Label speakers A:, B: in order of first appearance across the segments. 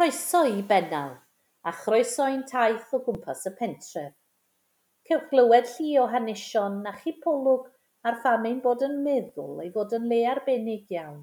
A: Croeso i Bennal, a chroeso i'n taith o gwmpas y pentref. Cewch glywed llu o hanesion a chipolwg ar pham ein bod yn meddwl ei fod yn le arbennig iawn.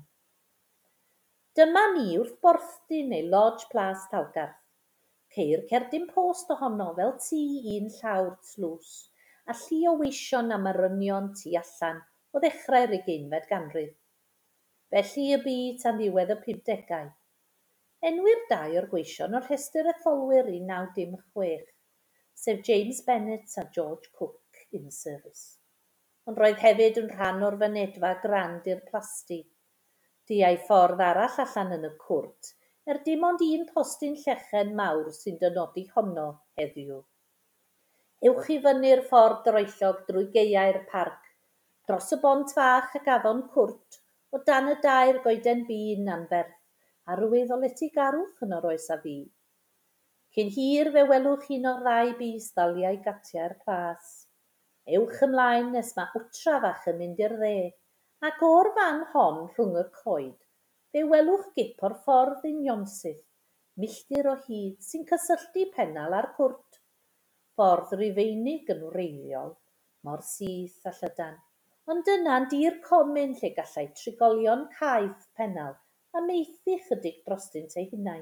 A: Dyma ni wrth borthdyn neu Lodge Plas Talgarth. Ceir cerdyn post ohono fel tŷ un llawr tlws, a llu o weision am arynion tu allan o ddechrau'r 20fed ganrif. Felly y byd tan ddiwedd y 50au. Enwir dau o'r gweision o'r rhestr etholwyr 1916, sef James Bennett a George Cook in service. Ond roedd hefyd yn rhan o'r fynedfa grand i'r plasti. Di ei ffordd arall allan yn y cwrt, dim ond un postyn llechen mawr sy'n dynodi honno heddiw. Ewch i fyny'r ffordd droellog drwy gaeau'r parc, dros y bont fach ac afon cwrt, o dan y dair goeden bîn anferth, a rwydd o leti garwch yn yr oes a fi. Cyn hir fe welwch un o'r ddau bys ddaliau gatiau'r plas. Ewch ymlaen nes mae wtra fach yn mynd i'r dde, ac o'r fan hon rhwng y coed, fe welwch gip o'r ffordd unionsyth, milltir o hyd sy'n cysylltu Pennal a'r cwrt. Ffordd Rufeinig yn wreiddiol, mor syth a llydan, ond yna'n dir comin lle gallai trigolion caeth Pennal a meithdi chydig drostynt ei hunain.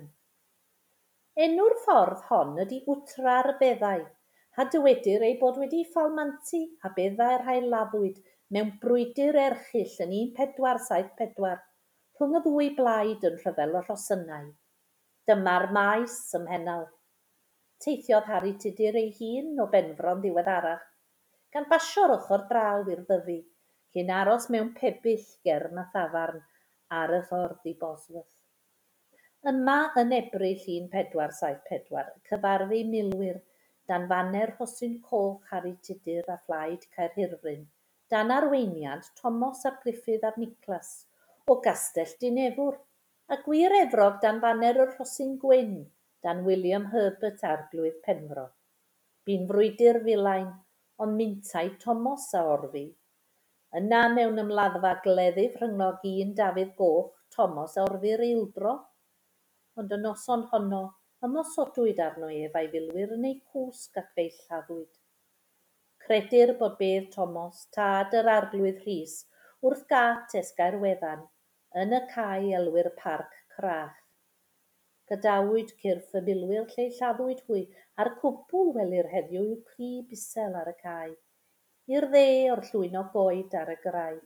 A: Enw'r ffordd hon ydy Wtra'r Beddau, a dywedir ei bod wedi ffalmantu a beddau'r rhai lafwyd mewn brwydr erchyll yn 1474, rhwng y ddwy blaid yn Rhyfel y Rhosynau. Dyma'r maes ym Mhennal. Teithiodd Harry Tudur ei hun o Benfron ddiweddarach, gan basio'r ochr draw i'r Ddyfi, cyn aros mewn pebyll ger na thafarn ar y ffordd i Bosworth. Yma yn Ebrill 1474 cyfarfu milwyr dan faner Rhosyn Coch Harry Tudur a Phlaid Caerhirfryn, dan arweiniad Thomas ap Griffith ap Niclas o Gastell Dinefwr, a gwir efrog dan faner y Rhosyn Gwyn dan William Herbert Arglwydd Penfro. Bu'n frwydr filain, ond myntai Thomas a orfi. Yna mewn ymladdfa gleddyf rhyngnog un Dafydd Goch, Thomas a orfi'r eildro, ond y noson honno ymosodwyd arno ef a'i filwyr yn ei cwsg ac fe'i lladdwyd. Credir bod bedd Thomas, tad yr Arglwydd Rhys, wrth gat esgair wefan, yn y cae elwyr Parc Crach. Gadawyd cyrff y milwyr lle lladdwyd hwy, a'r cwbl welir heddiw yw crib isel ar y cae, i'r dde o'r llwyno goed ar y graig.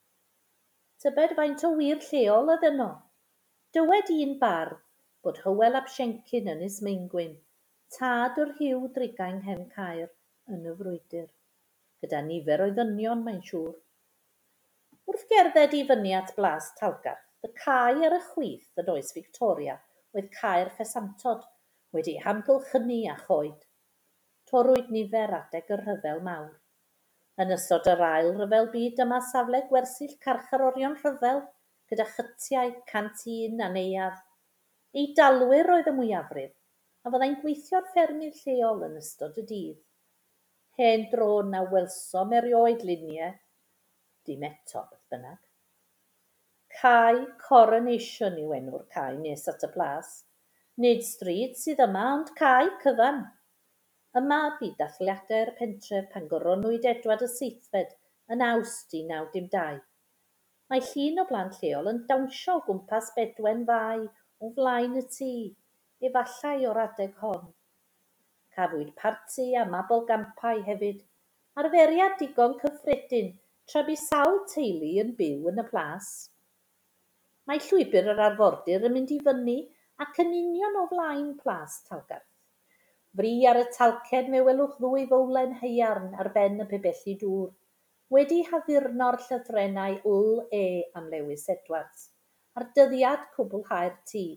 A: Tybed faint o wir lleol oedd yno? Dywed un bardd bod Hywel ap Siencyn yn Ynys Meingwyn, tad o'r Hiw Drigain Hen Caer yn y frwydr, gyda nifer o ddynion mae'n siŵr. Wrth gerdded i fyny at Blas Talgarth, y cae ar y chwith yn oes Victoria oedd Caer Ffesantod, wedi hamgylchynu a choed. Torwyd nifer adeg y rhyfel mawr. Yn ystod yr ail rhyfel byd yma safle gwersyll carcharorion rhyfel, gyda chytiau, cantîn a neuadd. Ei dalwyr oedd y mwyafrif, a fyddai'n gweithio'r ffermydd lleol yn ystod y dydd. Hen drôn a welsom erioed luniau, dim eto beth bynnag. Cae Coronation yw enw'r cae nes at y plas. Nid stryd sydd yma, ond cae cyfan. Yma bu dathliadau'r pentref pan goronwyd Edward y Seithfed yn Awst 1912. Mae llun o blant lleol yn dawnsio o gwmpas bedwen fai o flaen y tŷ, efallai o'r adeg hon. Cafwyd parti a mabol gampau hefyd, arferiad digon cyffredin tra bu sawl teulu yn byw yn y plas. Mae llwybr yr arfordir yn mynd i fyny ac yn union o flaen Plas Talgarth. Fri ar y talced me welwch ddwy fowlen haearn ar ben y pibelli dŵr, wedi haddurno'r llythrennau L.E. am Lewis Edwards, ar dyddiad cwblhau'r tŷ,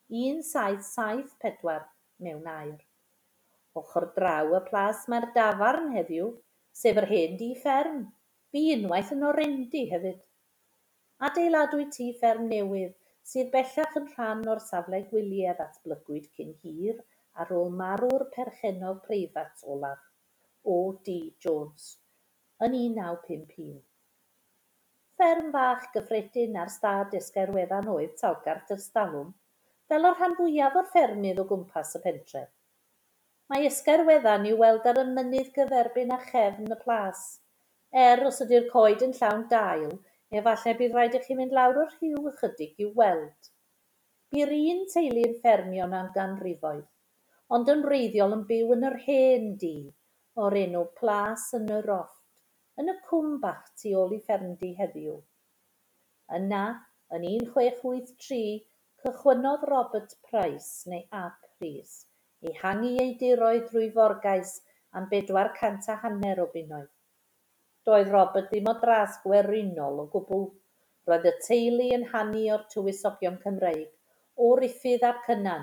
A: 1774 mewn air. Ochr draw y plas mae'r dafarn heddiw, sef yr hen dŷ fferm, bu unwaith yn orendi hefyd. Adeiladwyd tŷ fferm newydd, sydd bellach yn rhan o'r safle gwyliau ddatblygwyd cyn hir ar ôl marw'r perchennog preifat olaf, O.D. Jones, yn 1951. Fferm fach gyffredin ar stad esgair wefan oedd Talgarth Ystalwm, fel o'r rhan fwyaf o'r ffermydd o gwmpas y pentref. Mae esgair wefan i'w weld ar y mynydd gyferbyn a chefn y plas. Os ydy'r coed yn llawn dail, efallai bydd rhaid i chi fynd lawr o'r rhiw ychydig i'w weld. Bu'r un teulu yn ffermio am ganrifoedd, ond yn wreiddiol yn byw yn yr hen dŷ o'r enw Plas yn y Rofft, yn y cwm bach tu ôl i ffermdy heddiw. Yna, yn 1683, cychwynnodd Robert Price, neu Ap Rhys, ei hangu ei diroedd drwy forgais am 450 o bunnoedd. Doedd Robert ddim o dras gwerinol o gwbl. Roedd y teulu yn hannu o'r tywysogion Cymreig, o Ruffydd ap Cynan,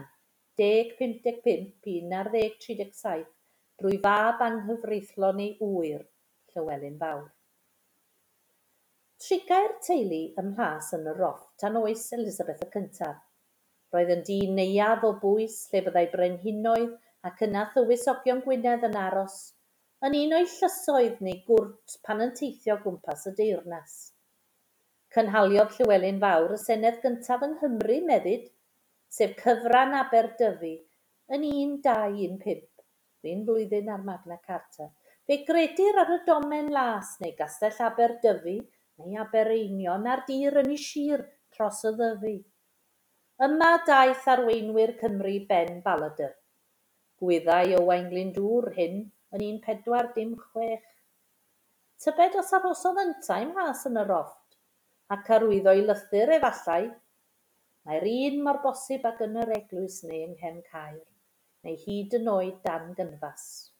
A: 1055-1137, drwy fab anghyfreithlon ei ŵyr, Llywelyn Fawr. Trigai'r teulu ym Mhlas yn y Rofft tan oes Elizabeth y cyntaf. Roedd yn dyn neuaf o bwys lle byddai brenhinoedd ac yna thywysogion Gwynedd yn aros, yn un o'i llysoedd neu gwrt pan yn teithio gwmpas y deyrnas. Cynhaliodd Llywelyn Fawr y Senedd gyntaf yng Nghymru meddyd, sef cyfran Aberdyfi yn 1215, un blwyddyn ar Magna Carta. Fe gredir ar y domen las neu Gastell Aberdyfi neu Abereinion ar dir yn ei sir dros y Ddyfi. Yma daeth arweinwyr Cymru Ben Baladyr. Gwyddai Owain Glyndŵr hyn yn 1416. Tybed os arhosodd yntau ym Mhlas yn y Rofft, ac arwyddo i lythyr efallai, mae'r un mor bosib ag yn yr eglwys neu yng Nghefn Caer, neu hyd yn oed dan gynfas.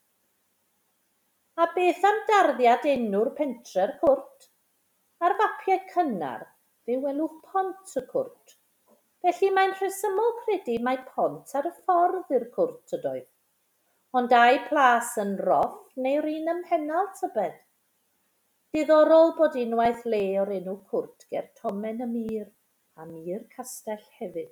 A: A beth am darddiad enw'r pentre'r cwrt? Ar fapiau cynnar, fe welwch pont y cwrt. Felly mae'n rhesymol credu mai pont ar y ffordd i'r cwrt ydoedd. Ond ai Plas yn Rofft neu'r un ym Mhennal tybed? Diddorol bod unwaith le o'r enw cwrt ger tomen y Mur, a Mur Castell hefyd.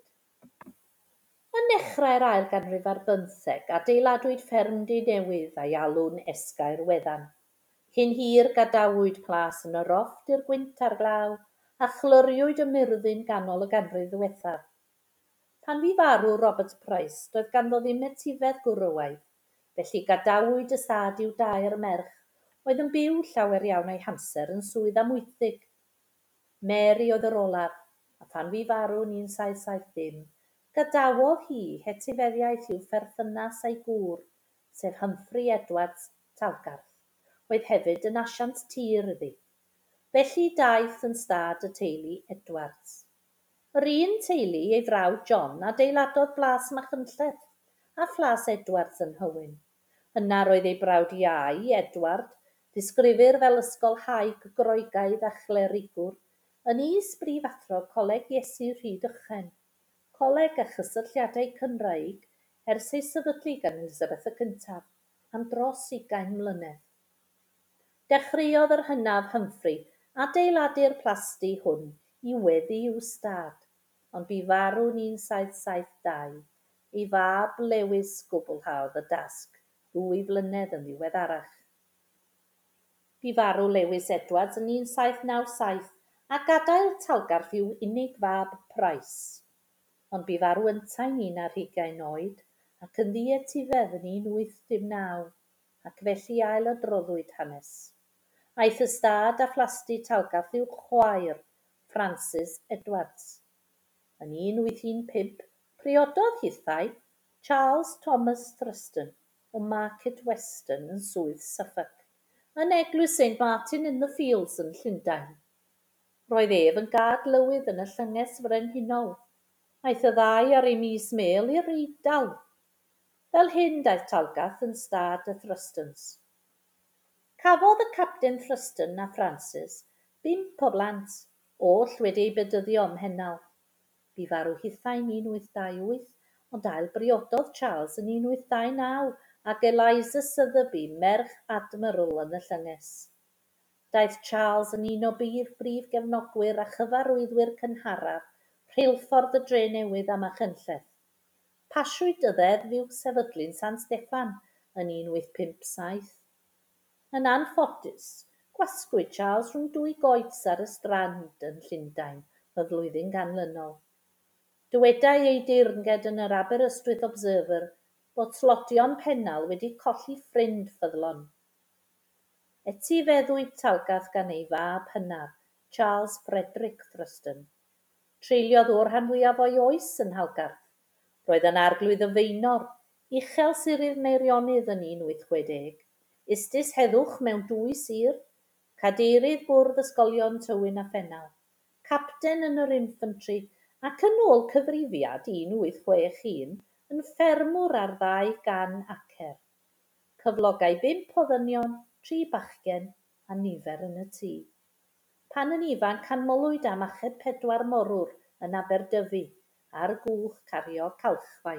A: Yn dechrau'r ail ganrif ar 15, adeiladwyd ffermdy newydd a'i alw'n Esgair Wefan. Cyn hir gadawyd Plas yn y Rofft i'r gwynt ar glaw, a chlyriwyd y murddin ganol y ganrif ddiwethaf. Pan fu farw Robert Price, doedd ganddo ddim etifedd gwrywaidd, felly gadawyd y sad i'w dair merch, oedd yn byw llawer iawn ei hamser yn swydd amwythig. Mary oedd yr olaf, a pan fu farw yn 1770, gadawodd hi hetifeddiaeth i'w pherthynas a'i gŵr, sef Humphrey Edwards Talgarth, oedd hefyd yn asiant tir iddi. Felly daeth yn stad y teulu Edwards. Yr un teulu ei frawd John adeiladodd Blas Machynlleth a Phlas Edwards yn Hywyn. Yna roedd ei brawd iau, Edward, disgrifir fel ysgolhaig Groegaidd a chlerigwr, yn is-brifathro Coleg Iesu Rhydychen, coleg a chysylliadau Cymraeg ers ei sefydlu gan Elizabeth y cyntaf, am dros 20 mlynedd. Dechreuodd yr hynaf Humphrey adeiladu'r plasty hwn i weddi i'w stad, ond bu farw'n 1772, ei fab Lewis gwblhaodd y dasg 2 flynedd yn ddiweddarach. Bu farw Lewis Edwards yn 1797 a gadael Talgarth i'w unig fab Price, ond bu farw yntau'n 11 oed ac yn ddi-etifedd yn 1819, ac felly ailadroddwyd hanes. Aeth y stad a phlasty Talgarth i'w chwaer, Francis Edwards. Yn 1815, priododd hithau Charles Thomas Thurston o Market Weston yn swydd Suffolk, yn eglwys St Martin in the Fields yn Llundain. Roedd ef yn gad lywydd yn y llynges frenhinol. Aeth y ddau ar ei mis Mel i'r Eidal. Fel hyn daeth Talgarth yn stad y Thurstons. Cafodd y capten Thurston a Francis 5 o blant, oll wedi'u bedyddio ym Mhennal. Bu farw hithau'n 1828, ond ail briododd Charles yn 1829 ac Eliza Sotheby, merch Admiral yn y llynges. Daeth Charles yn un o brif gefnogwyr a chyfarwyddwyr cynharaf rheilffordd y Drenewydd a Machynlleth. Pasiwyd y ddeddf i'w sefydlu'n San Steffan yn 1857. Yn anffodus, gwasgwyd Charles rhwng 2 goets ar y strand yn Llundain y flwyddyn ganlynol. Dywedai ei deyrnged yn yr Aberystwyth Observer bod slotion Pennal wedi colli ffrind ffyddlon. Etifeddwyd talgath gan ei fab hynaf, Charles Frederick Thurston. Treuliodd o'r rhan fwyaf o'i oes yn Halgarth. Roedd yn arglwydd y Feinor, uchel Sirydd Meirionnydd yn 1860. Istis heddwch mewn 2 sir, cadeirydd bwrdd ysgolion Tywyn a Phennal, capten yn yr infantry ac yn ôl cyfrifiad 1861 yn ffermwr ar 2 gan acer. Cyflogau 5 o ddynion, 3 bachgen a nifer yn y tŷ. Pan yn ifanc canmolwyd am achub 4 morwr yn Aberdyfi ar gwch cario calchfau.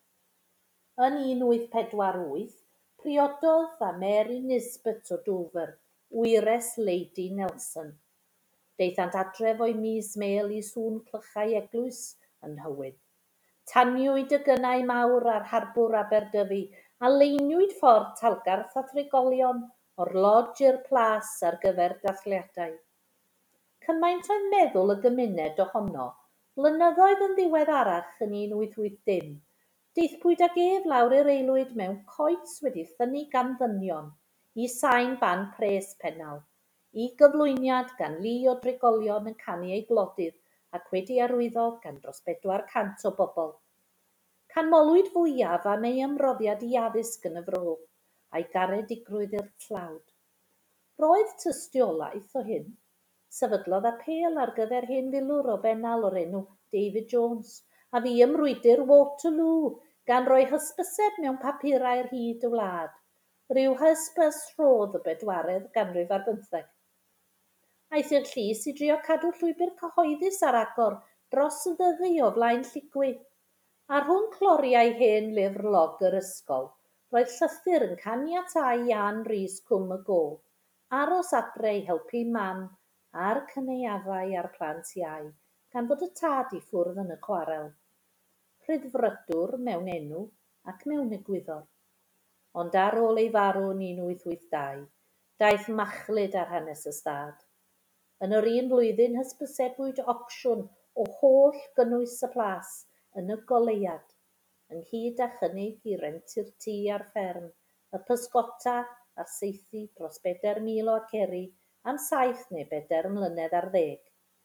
A: Yn 1848, priododd â Mary Nisbet o Dover, wyres Lady Nelson. Deithant adref o'i mis Mel i sŵn clychau eglwys yn Hywyn. Taniwyd y gynnau mawr ar harbwr Aberdyfi a leiniwyd ffordd Talgarth a Thrigolion o'r lodge i'r plas ar gyfer dathliadau. Cymaint oedd meddwl y gymuned ohono, blynyddoedd yn ddiweddarach yn 1880, deithpwyd ag ef lawr i'r aelwyd mewn coets wedi thynnu gan ddynion, i sain ban pres Pennal, i gyflwyniad gan lu o drigolion yn canu ei glodydd ac wedi arwyddo gan dros 400 o bobl. Canmolwyd fwyaf am ei ymroddiad i addysg yn y fro, a'i garedigrwydd i'r tlawd. Roedd tystiolaeth o hyn. Sefydlodd apêl ar gyfer hen filwr o Bennal o'r enw David Jones, a fu ymrwydr Waterloo gan roi hysbyseb mewn papurau'r hyd y wlad, rhyw hysbys rhodd y 4edd ganrif ar 15. Aeth i'r llys i drio cadw llwybr cyhoeddus ar agor dros y ddyddi o flaen Lligwy. A rhwng cloriau hen lyfr log yr ysgol, roedd llythyr yn caniatáu Ian Rhys Cwm y Go, aros adre i helpu mam a'r cyneuafau a'r plant iau, gan fod y tad i ffwrdd yn y chwarel. Rhyddfrydwr mewn enw ac mewn egwyddor. Ond ar ôl ei farw yn 1882, daeth machlud ar hanes y stad. Yn yr un blwyddyn hysbysebwyd ocsiwn o holl gynnwys y plas yn y goleuad, ynghyd â chynnig i rentu'r tŷ a'r fferm, y pysgota a'r saethu dros 4,000 o aceri am 7 neu 4 mlynedd ar 10.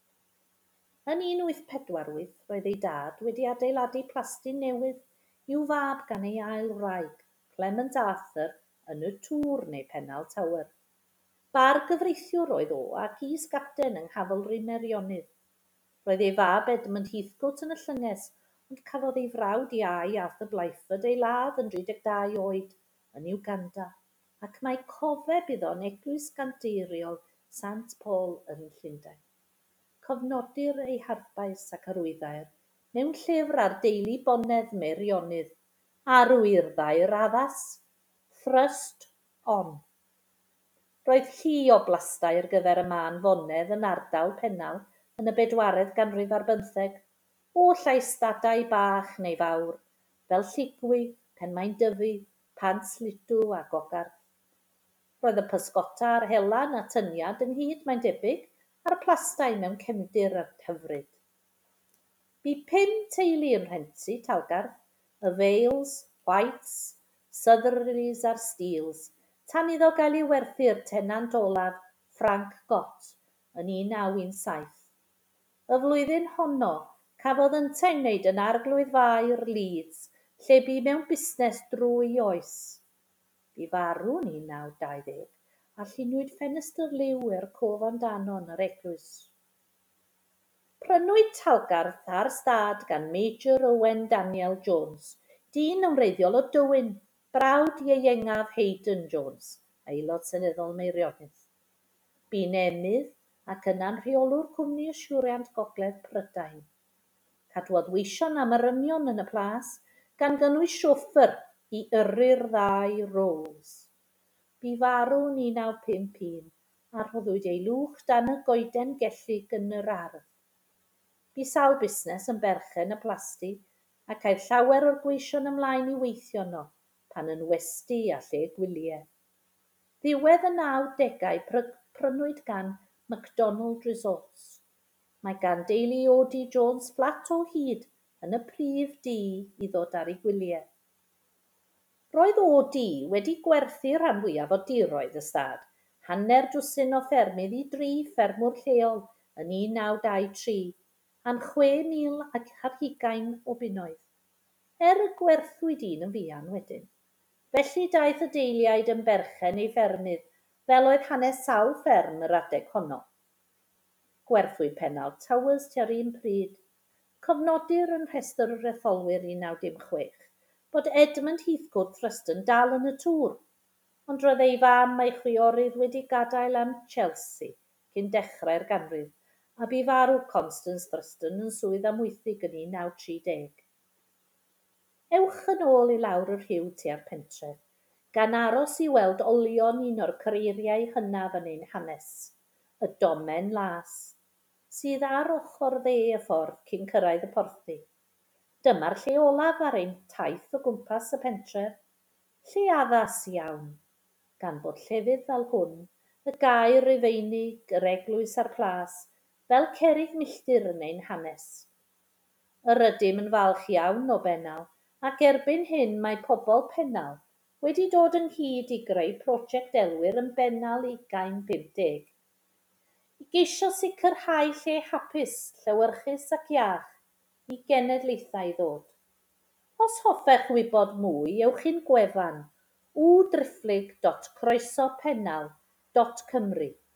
A: Yn 1848, roedd ei dad wedi adeiladu plastyn newydd i'w fab gan ei ail wraig, Clement Arthur, yn y Tŵr neu Pennal Tower. Bar gyfreithiwr oedd o ac is-gapten yng Nghavalry Meirionnydd. Roedd ei fab Edmund Heathcote yn y llynges, ond cafodd ei frawd iau Arthur Blyford ei ladd yn 32 oed yn Uganda, ac mae cofeb iddo'n eglwys gandeiriol St Paul yn Llundain. Cofnodir ei harfbais ac arwyddau'r mewn llyfr ar deulu bonedd Meirionnydd, a'r urddau'r addas, Thrust On. Roedd llu o blastau ar gyfer y man fonedd yn ardal Pennal yn y 4edd ganrif ar 15, o llais stadau bach neu fawr, fel Lligwy, Penmaen Dyfi, Pant Slidw a Gogarth. Roedd y pysgota a'r helan a tyniad ynghyd mae'n debyg a'r plastau mewn cefndir hyfryd. Bu 5 teulu yn rhentu Talgarth, y Vales, Whites, Southerlys a'r Steels, tan iddo gael ei werthu'r tenant olaf Frank Gott yn 1917. Y flwyddyn honno, cafodd yntau'n wneud yn arglwydd faer Leeds, lle bu mewn busnes drwy oes. Bu farw yn 1920 a lluniwyd ffenestr liw i'r cof amdano yn yr eglwys. Prynwyd Talgarth ar stad gan Major Owen Daniel Jones, dyn yn wreiddiol o Dywyn, brawd ieuengaf Hayden Jones, aelod seneddol Meirionnydd. Bu'n emydd ac yna'n rheolwr cwmni yswiriant Gogledd Prydain. Cadwodd weision am arynion yn y plas, gan gynnwys siwffr i yrru'r 2 Rolls. Bu farw yn 1951 a rhoddwyd ei lwch dan y goeden gellig yn yr ardd. Bu sawl busnes yn berchen y plasti ac aeth llawer o'r gweision ymlaen i weithio yno pan yn westy a lle gwyliau. Ddiwedd y 90au prynwyd gan MacDonald Resorts. Mae gan deulu O.D. Jones fflat o hyd yn y prif dŷ i ddod ar ei gwyliau. Roedd O.D. wedi gwerthu rhan fwyaf o diroedd y stad, hanner dwsin o ffermydd i 3 ffermwr lleol yn 1923, a'n 6,020 o bunnoedd. Y gwerthwyd un yn fuan wedyn. Felly daeth y deiliaid yn berchen ei ffermydd fel oedd hanes sawl fferm yr adeg honno. Gwerthwyd Pennal Towers tua'r un pryd. Cofnodir yn rhestr yr etholwyr 1916 bod Edmund Heathcote Thurston dal yn y tŵr, ond roedd ei fam a'i chwiorydd wedi gadael am Chelsea cyn dechrau'r ganrif, a bu farw Constance Thurston yn swydd amwythig yn 1930. Ewch yn ôl i lawr yr rhyw tua'r pentref, gan aros i weld olion un o'r careiriau hynaf yn ein hanes, y Domen Las, sydd ar ochr dde y ffordd cyn cyrraedd y porthi. Dyma'r lle olaf ar ein taith o gwmpas y pentref, lle addas iawn, gan bod llefydd fel hwn, y gaer Rufeinig, yr eglwys a'r plas, fel cerrig milltir yn ein hanes. Yr ydym yn falch iawn o Bennal, ac erbyn hyn mae pobl Pennal wedi dod ynghyd i greu prosiect elwyr yn Bennal 2050. I geisio sicrhau lle hapus, llewyrchus ac iach i genedlaethau ddod. Os hoffech wybod mwy, ewch i'n gwefan www.croesopennal.cymru.